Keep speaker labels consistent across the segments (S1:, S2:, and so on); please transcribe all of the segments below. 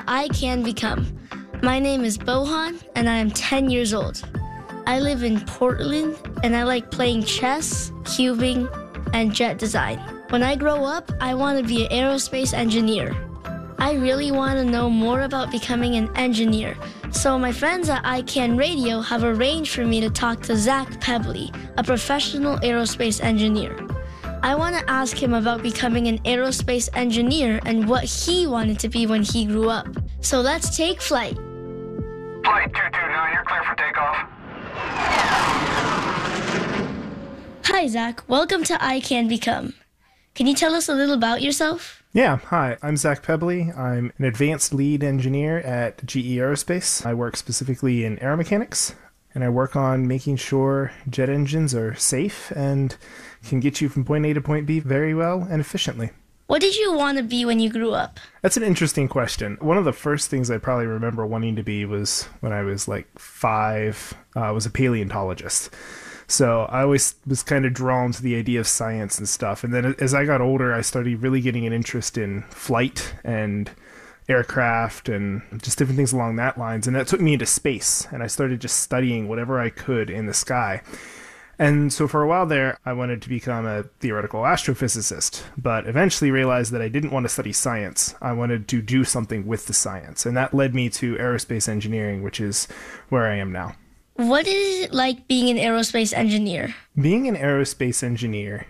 S1: I Can Become. My name is Bohan, and I am 10 years old. I live in Portland, and I like playing chess, cubing, and jet design. When I grow up, I want to be an aerospace engineer. I really want to know more about becoming an engineer, so my friends at iCan Radio have arranged for me to talk to Zach Pebley, a professional aerospace engineer. I want to ask him about becoming an aerospace engineer and what he wanted to be when he grew up. So let's take flight.
S2: Flight 229, you're clear for takeoff.
S1: Hi, Zach. Welcome to I Can Become. Can you tell us a little about yourself?
S3: Yeah, hi, I'm Zach Pebley. I'm an advanced lead engineer at GE Aerospace. I work specifically in aeromechanics, and I work on making sure jet engines are safe and can get you from point A to point B very well and efficiently.
S1: What did you want to be when you grew up?
S3: That's an interesting question. One of the first things I probably remember wanting to be was when I was like 5, was a paleontologist. So I always was kind of drawn to the idea of science and stuff. And then as I got older, I started really getting an interest in flight and aircraft and just different things along that lines. And that took me into space. And I started just studying whatever I could in the sky. And so for a while there, I wanted to become a theoretical astrophysicist, but eventually realized that I didn't want to study science. I wanted to do something with the science. And that led me to aerospace engineering, which is where I am now.
S1: What is it like being an aerospace engineer?
S3: Being an aerospace engineer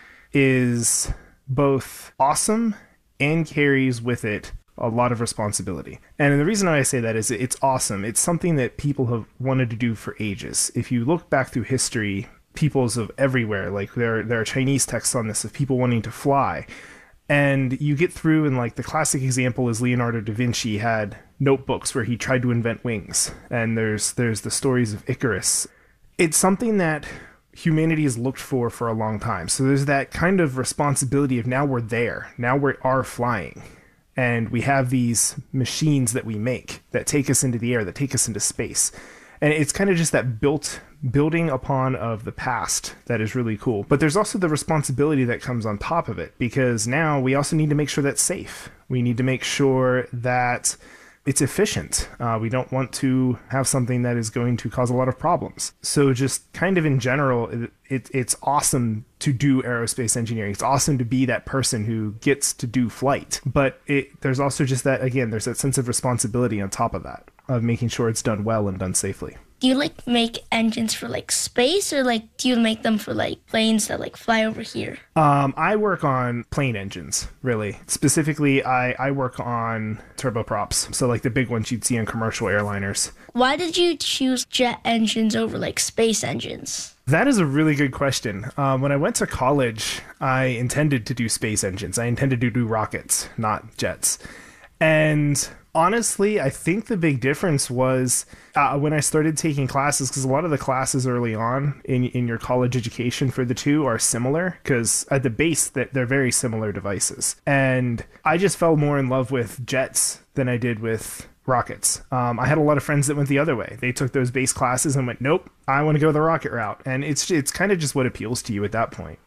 S3: is both awesome and carries with it a lot of responsibility. And the reason I say that is it's awesome. It's something that people have wanted to do for ages. If you look back through history, peoples of everywhere, like there are Chinese texts on this of people wanting to fly. And you get through, and like the classic example is Leonardo da Vinci had notebooks where he tried to invent wings. And there's the stories of Icarus. It's something that humanity has looked for a long time. So there's that kind of responsibility of now we're there. Now we are flying. And we have these machines that we make that take us into the air, that take us into space. And it's kind of just that building upon of the past that is really cool. But there's also the responsibility that comes on top of it, because now we also need to make sure that's safe. We need to make sure that it's efficient. We don't want to have something that is going to cause a lot of problems. So just kind of in general, it's awesome to do aerospace engineering. It's awesome to be that person who gets to do flight. But there's also just that, again, there's that sense of responsibility on top of that, of making sure it's done well and done safely.
S1: Do you make engines for space, or do you make them for planes that fly over here?
S3: I work on plane engines, really. Specifically, I work on turboprops. So the big ones you'd see on commercial airliners.
S1: Why did you choose jet engines over space engines?
S3: That is a really good question. When I went to college, I intended to do space engines. I intended to do rockets, not jets. And honestly, I think the big difference was when I started taking classes, because a lot of the classes early on in your college education for the two are similar, because at the base they're very similar devices. And I just fell more in love with jets than I did with rockets. I had a lot of friends that went the other way. They took those base classes and went, nope, I want to go the rocket route. And it's kind of just what appeals to you at that point.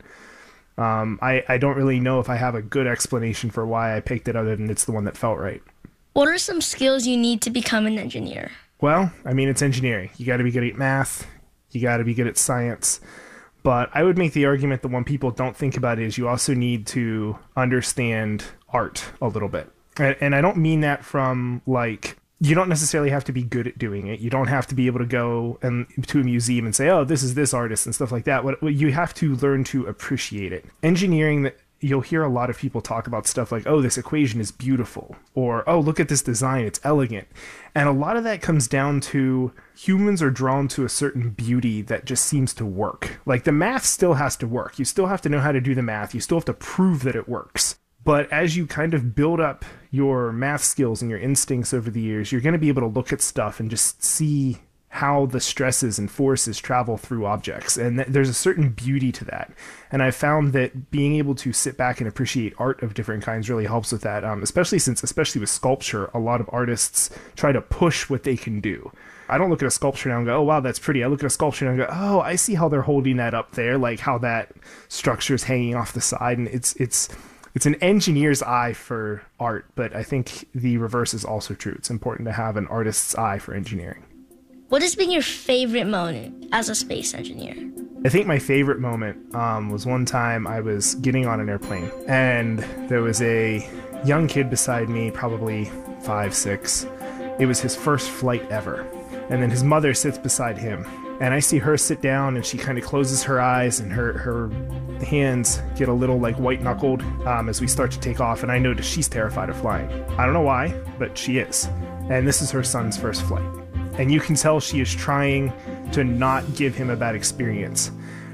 S3: I don't really know if I have a good explanation for why I picked it other than it's the one that felt right.
S1: What are some skills you need to become an engineer?
S3: Well, it's engineering. You got to be good at math. You got to be good at science. But I would make the argument that when people don't think about it is you also need to understand art a little bit. And I don't mean that from you don't necessarily have to be good at doing it. You don't have to be able to go to a museum and say, oh, this is this artist and stuff like that. What you have to learn to appreciate it. Engineering, you'll hear a lot of people talk about stuff like, oh, this equation is beautiful, or, oh, look at this design, it's elegant. And a lot of that comes down to humans are drawn to a certain beauty that just seems to work. The math still has to work. You still have to know how to do the math. You still have to prove that it works. But as you kind of build up your math skills and your instincts over the years, you're going to be able to look at stuff and just see how the stresses and forces travel through objects. And there's a certain beauty to that. And I found that being able to sit back and appreciate art of different kinds really helps with that, especially with sculpture, a lot of artists try to push what they can do. I don't look at a sculpture now and go, oh, wow, that's pretty. I look at a sculpture and I go, oh, I see how they're holding that up there, how that structure is hanging off the side. And it's It's an engineer's eye for art, but I think the reverse is also true. It's important to have an artist's eye for engineering.
S1: What has been your favorite moment as a space engineer?
S3: I think my favorite moment was one time I was getting on an airplane, and there was a young kid beside me, probably 5, 6. It was his first flight ever. And then his mother sits beside him. And I see her sit down, and she kind of closes her eyes, and her hands get a little like white knuckled as we start to take off. And I notice she's terrified of flying. I don't know why, but she is. And this is her son's first flight. And you can tell she is trying to not give him a bad experience.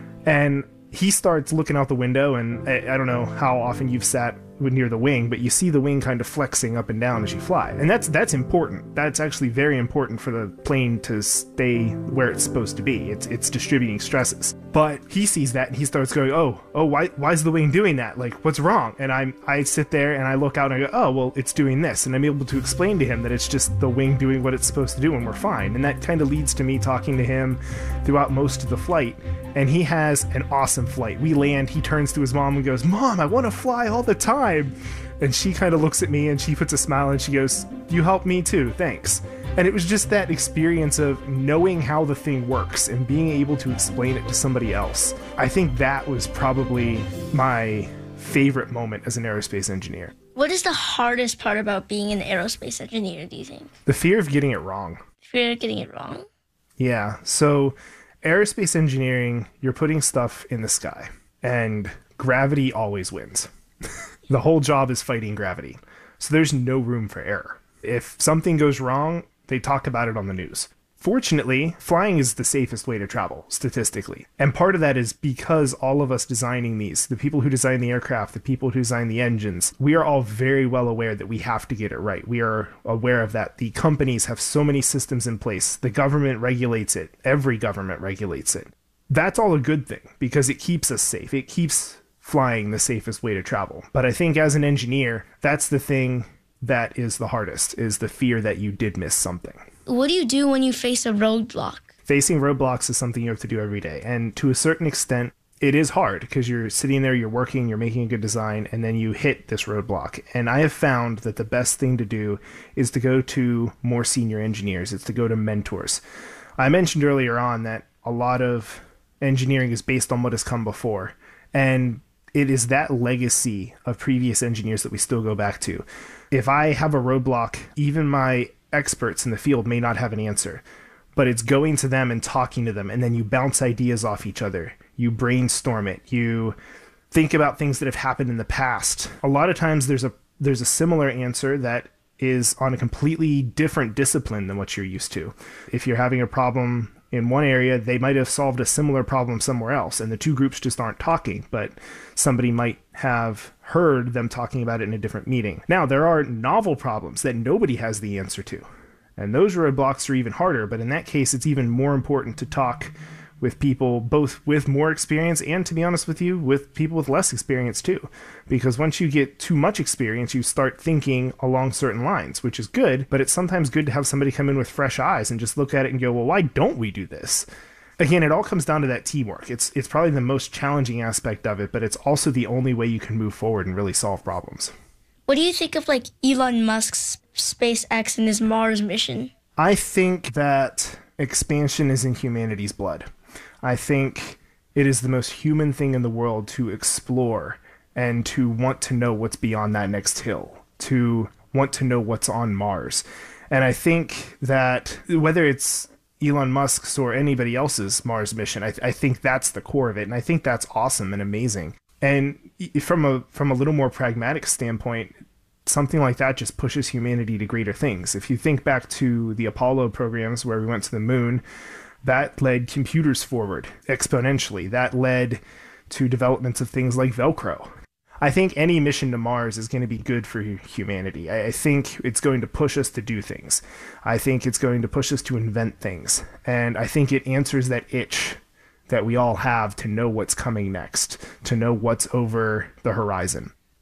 S3: And he starts looking out the window, and I don't know how often you've sat near the wing, but you see the wing kind of flexing up and down as you fly. And that's important. That's actually very important for the plane to stay where it's supposed to be. It's distributing stresses. But he sees that and he starts going, oh, why's the wing doing that? Like, what's wrong? And I sit there and I look out and I go, oh, well, it's doing this. And I'm able to explain to him that it's just the wing doing what it's supposed to do and we're fine. And that kind of leads to me talking to him throughout most of the flight. And he has an awesome flight. We land, he turns to his mom and goes, Mom, I want to fly all the time. And she kind of looks at me and she puts a smile and she goes, you helped me too, thanks. And it was just that experience of knowing how the thing works and being able to explain it to somebody else. I think that was probably my favorite moment as an aerospace engineer.
S1: What is the hardest part about being an aerospace engineer, do you think?
S3: The fear of getting it wrong.
S1: Fear of getting it wrong?
S3: Yeah, so aerospace engineering, you're putting stuff in the sky, and gravity always wins. The whole job is fighting gravity. So there's no room for error. If something goes wrong, they talk about it on the news. Fortunately, flying is the safest way to travel, statistically. And part of that is because all of us designing these, the people who design the aircraft, the people who design the engines, we are all very well aware that we have to get it right. We are aware of that. The companies have so many systems in place. The government regulates it. Every government regulates it. That's all a good thing because it keeps us safe. It keeps flying the safest way to travel. But I think as an engineer, that's the thing that is the hardest, is the fear that you did miss something.
S1: What do you do when you face a roadblock?
S3: Facing roadblocks is something you have to do every day. And to a certain extent, it is hard because you're sitting there, you're working, you're making a good design, and then you hit this roadblock. And I have found that the best thing to do is to go to more senior engineers. It's to go to mentors. I mentioned earlier on that a lot of engineering is based on what has come before. And it is that legacy of previous engineers that we still go back to. If I have a roadblock, even my experts in the field may not have an answer, but it's going to them and talking to them, and then you bounce ideas off each other. You brainstorm it. You think about things that have happened in the past. A lot of times there's a similar answer that is on a completely different discipline than what you're used to. If you're having a problem in one area, they might have solved a similar problem somewhere else, and the two groups just aren't talking, but somebody might have heard them talking about it in a different meeting. Now, there are novel problems that nobody has the answer to, and those roadblocks are even harder, but in that case, it's even more important to talk with people both with more experience and, to be honest with you, with people with less experience too. Because once you get too much experience, you start thinking along certain lines, which is good, but it's sometimes good to have somebody come in with fresh eyes and just look at it and go, well, why don't we do this? Again, it all comes down to that teamwork. It's probably the most challenging aspect of it, but it's also the only way you can move forward and really solve problems.
S1: What do you think of like Elon Musk's SpaceX and his Mars mission?
S3: I think that expansion is in humanity's blood. I think it is the most human thing in the world to explore and to want to know what's beyond that next hill, to want to know what's on Mars. And I think that whether it's Elon Musk's or anybody else's Mars mission, I think that's the core of it. And I think that's awesome and amazing. And from a little more pragmatic standpoint, something like that just pushes humanity to greater things. If you think back to the Apollo programs where we went to the moon, that led computers forward exponentially. That led to developments of things like Velcro. I think any mission to Mars is going to be good for humanity. I think it's going to push us to do things. I think it's going to push us to invent things. And I think it answers that itch that we all have to know what's coming next, to know what's over the horizon.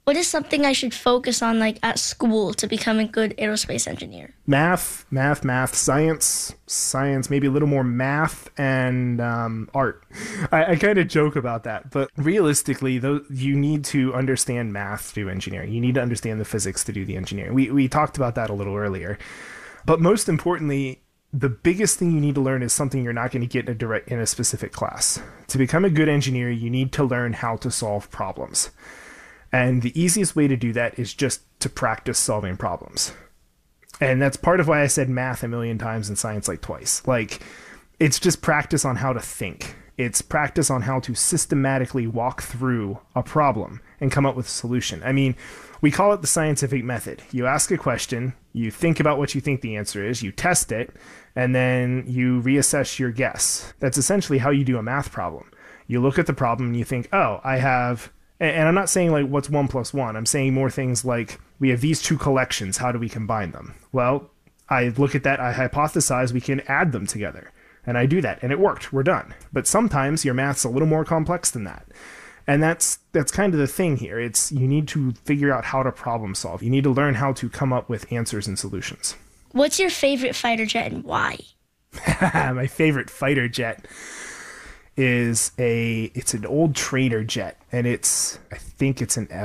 S1: What is something I should focus on, like at school, to become a good aerospace engineer?
S3: Math, science, maybe a little more math and art. I kind of joke about that, but realistically, you need to understand math to do engineering. You need to understand the physics to do the engineering. We talked about that a little earlier. But most importantly, the biggest thing you need to learn is something you're not going to get in a specific class. To become a good engineer, you need to learn how to solve problems. And the easiest way to do that is just to practice solving problems. And that's part of why I said math a million times and science like twice. Like, it's just practice on how to think. It's practice on how to systematically walk through a problem and come up with a solution. I mean, we call it the scientific method. You ask a question, you think about what you think the answer is, you test it, and then you reassess your guess. That's essentially how you do a math problem. You look at the problem and you think, oh, I have... And I'm not saying like what's 1 + 1. I'm saying more things like we have these two collections. How do we combine them? Well, I look at that. I hypothesize we can add them together. And I do that. And it worked. We're done. But sometimes your math's a little more complex than that. And that's kind of the thing here. You need to figure out how to problem solve. You need to learn how to come up with answers and solutions.
S1: What's your favorite fighter jet and why?
S3: My favorite fighter jet is it's an old trainer jet, and I think it's an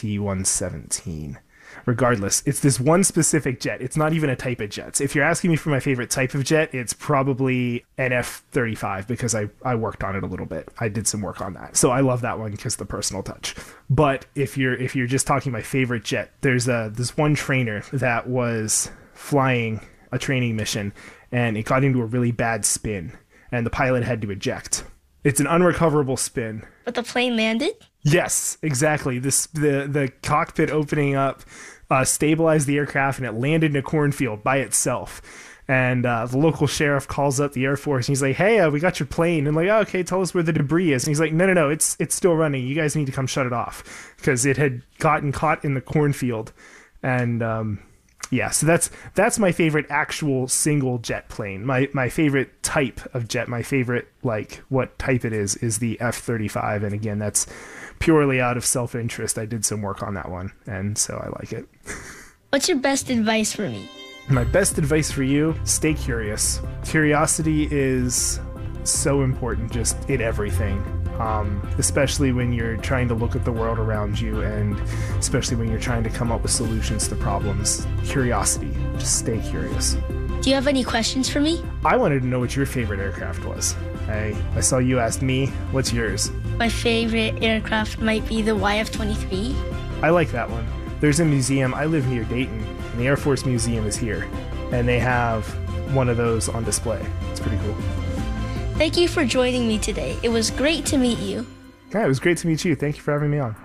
S3: FT-117. Regardless, it's this one specific jet. It's not even a type of jet. So if you're asking me for my favorite type of jet, it's probably an F-35 because I worked on it a little bit. I did some work on that. So I love that one because of the personal touch. But if you're just talking my favorite jet, there's this one trainer that was flying a training mission, and it got into a really bad spin, and the pilot had to eject. It's an unrecoverable spin.
S1: But the plane landed?
S3: Yes, exactly. The cockpit opening up stabilized the aircraft, and it landed in a cornfield by itself. And the local sheriff calls up the Air Force, and he's like, hey, we got your plane. And like, oh, okay, tell us where the debris is. And he's like, no, it's still running. You guys need to come shut it off. Because it had gotten caught in the cornfield. And yeah, so that's my favorite actual single jet plane. My favorite type of jet, my favorite, like, what type it is the F-35. And again, that's purely out of self-interest. I did some work on that one, and so I like it.
S1: What's your best advice for me?
S3: My best advice for you, stay curious. Curiosity is so important just in everything. Especially when you're trying to look at the world around you, and especially when you're trying to come up with solutions to problems. Curiosity. Just stay curious.
S1: Do you have any questions for me?
S3: I wanted to know what your favorite aircraft was. I saw you asked me. What's yours?
S1: My favorite aircraft might be the YF-23.
S3: I like that one. There's a museum. I live near Dayton, and the Air Force Museum is here. And they have one of those on display. It's pretty cool.
S1: Thank you for joining me today. It was great to meet you.
S3: Yeah, it was great to meet you. Thank you for having me on.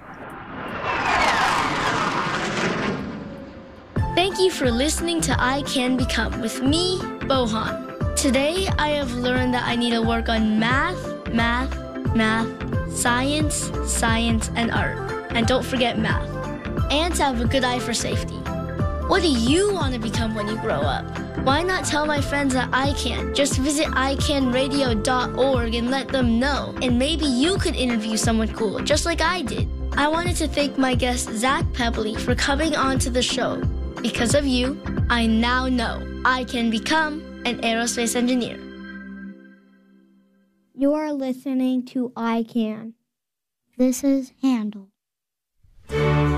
S1: Thank you for listening to I Can Become with me, Bohan. Today, I have learned that I need to work on math, science, and art. And don't forget math. And to have a good eye for safety. What do you want to become when you grow up? Why not tell my friends at iCan? Just visit icanradio.org and let them know. And maybe you could interview someone cool, just like I did. I wanted to thank my guest, Zach Pebley, for coming on to the show. Because of you, I now know I can become an aerospace engineer.
S4: You are listening to iCan. This is Handel.